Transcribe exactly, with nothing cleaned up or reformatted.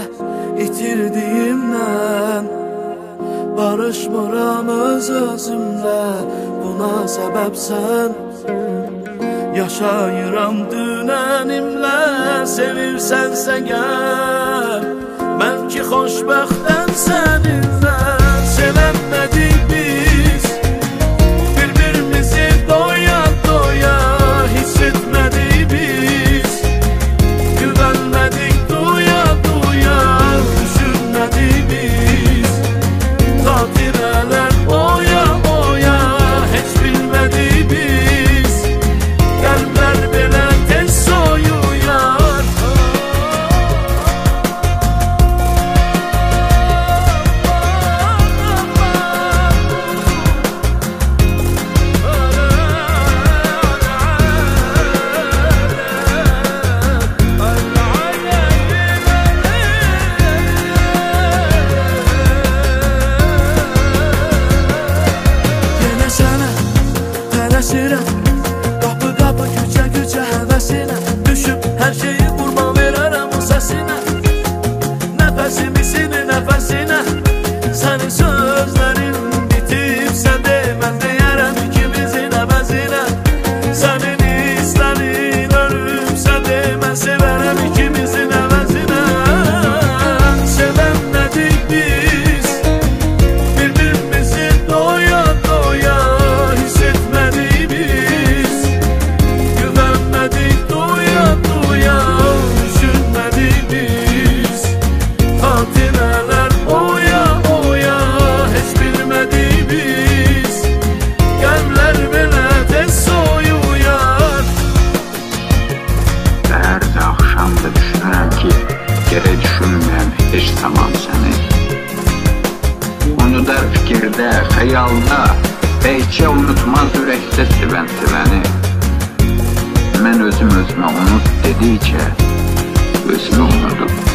itirdiyimdən. Barışmıram öz özümlə, buna səbəbsən. Yaşayıram dünənimlə, sevirsənsə gəl. Mən ki xoşbəxtəm səninlə, sevənmədik biz. Bir-birimizi doya doya hiss etmədik biz. Güvənmədik duya duya, düşünmədik biz. Xatirələr oya oya, heç bilmədik biz. Qəlblər belə tez soyuyar. Yenə sənə tələsirəm, qapı qapı küçə küçə həvəsinə. Düşüb hər şeyi vurma verərəm o səsinə. Nəfəsim isinir nəfəsinə. Sənin sözlərin bitibsə de, mən deyərəm ikimizin əvəzinə. Sənin hislərin ölübsə de, mən sevərəm ikimizin əvəzinə. Sevənmədik biz, bir-birimizi doya doya hiss etmədik biz. Güvənmədik duya duya, düşünmədik biz. Xatirələr oya oya, heç bilmədik biz. Qəlblər belə tez soyuyar. Səhərdə, axşamda düşünürəm ki, gərək düşünməyəm heç zaman səni. Unudar fikirdə, xəyalda, bəlkə unutmaz ürəkdə sevən sevəni. Mən özüm özümə unut dedikcə, özümü unudum.